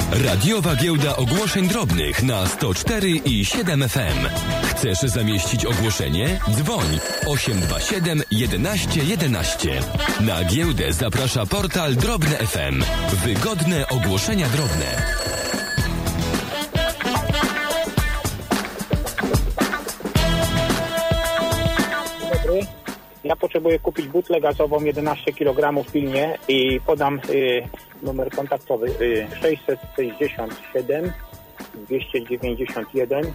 Radiowa Giełda Ogłoszeń Drobnych na 104,7 FM. Chcesz zamieścić ogłoszenie? Dzwoń 827 11 11. Na giełdę zaprasza portal Drobne FM. Wygodne ogłoszenia drobne. Dobry. Ja potrzebuję kupić butlę gazową 11 kg pilnie i podam numer kontaktowy 667 291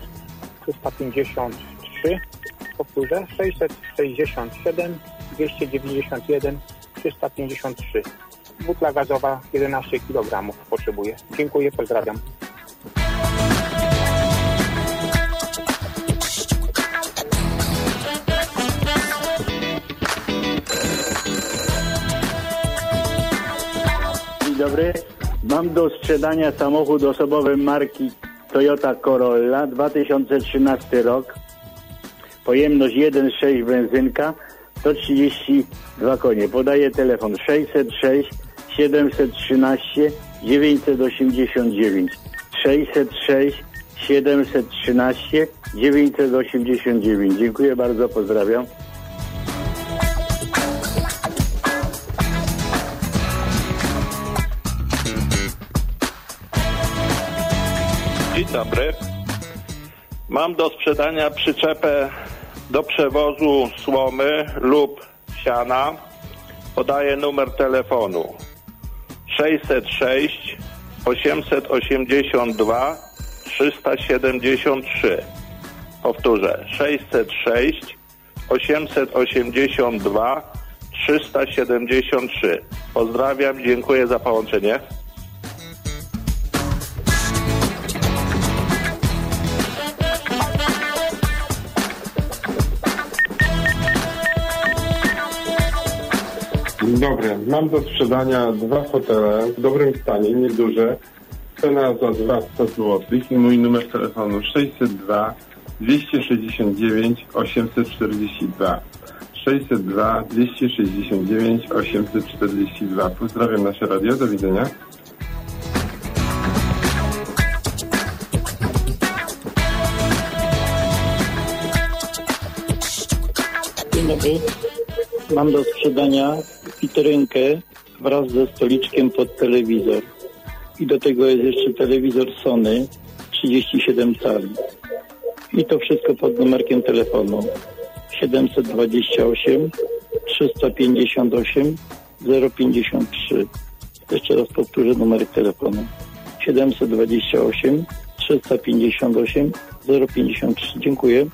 353. Powtórzę 667 291 353. Butla gazowa 11 kg potrzebuję. Dziękuję, pozdrawiam. Dzień dobry. Mam do sprzedania samochód osobowy marki Toyota Corolla, 2013 rok. Pojemność 1,6 benzynka, 132 konie. Podaję telefon 606 713 989. 606 713 989. Dziękuję bardzo, pozdrawiam. Dzień dobry. Mam do sprzedania przyczepę do przewozu słomy lub siana. Podaję numer telefonu 606 882 373. Powtórzę 606 882 373. Pozdrawiam, dziękuję za połączenie. Dzień dobry. Mam do sprzedania 2 fotele w dobrym stanie, nieduże. Cena za 200 zł i mój numer telefonu 602 269 842. 602 269 842. Pozdrawiam nasze radio. Do widzenia. Dzień dobry. Mam do sprzedania witrynkę wraz ze stoliczkiem pod telewizor. I do tego jest jeszcze telewizor Sony 37 cali. I to wszystko pod numerkiem telefonu 728 358 053. Jeszcze raz powtórzę numer telefonu 728 358 053. Dziękuję.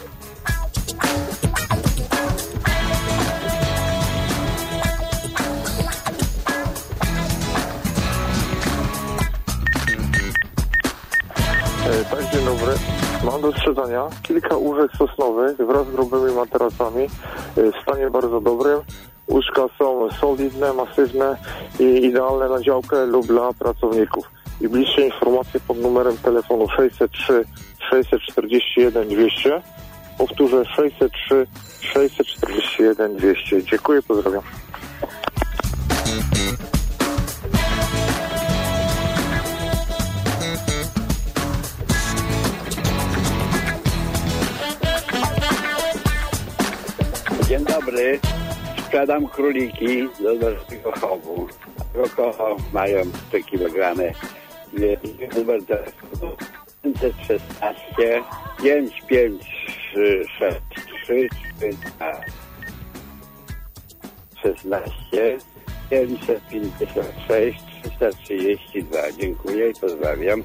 Tak, dzień dobry. Mam do sprzedania kilka łóżek sosnowych wraz z grubymi materacami w stanie bardzo dobrym. Łóżka są solidne, masywne i idealne na działkę lub dla pracowników. I bliższe informacje pod numerem telefonu 603 641 200. Powtórzę 603 641 200. Dziękuję, pozdrawiam. Dzień dobry. Sprzedam króliki do naszego chowu. Rokocho mają 3 kg. Numer telefonu 516 5563 16 556 332. Dziękuję i pozdrawiam.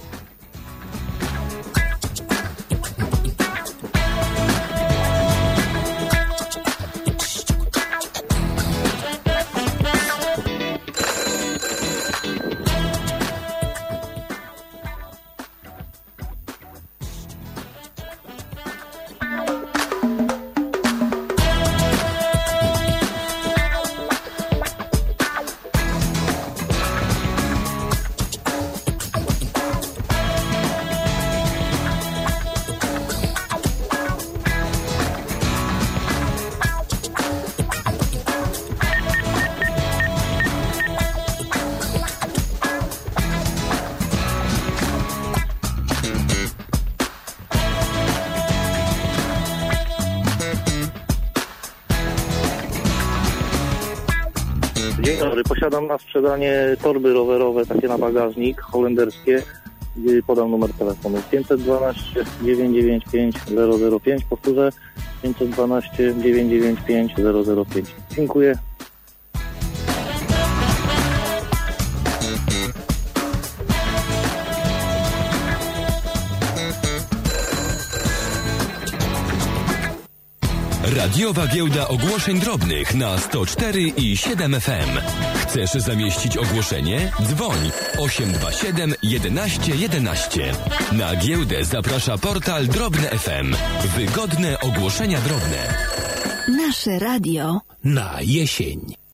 Posiadam na sprzedanie torby rowerowe, takie na bagażnik, holenderskie. Podam numer telefonu 512 995 005. Powtórzę 512 995 005. Dziękuję. Radiowa Giełda Ogłoszeń Drobnych na 104,7 FM. Chcesz zamieścić ogłoszenie? Dzwoń 827 11 11. Na giełdę zaprasza portal Drobne FM. Wygodne ogłoszenia drobne. Nasze radio na jesień.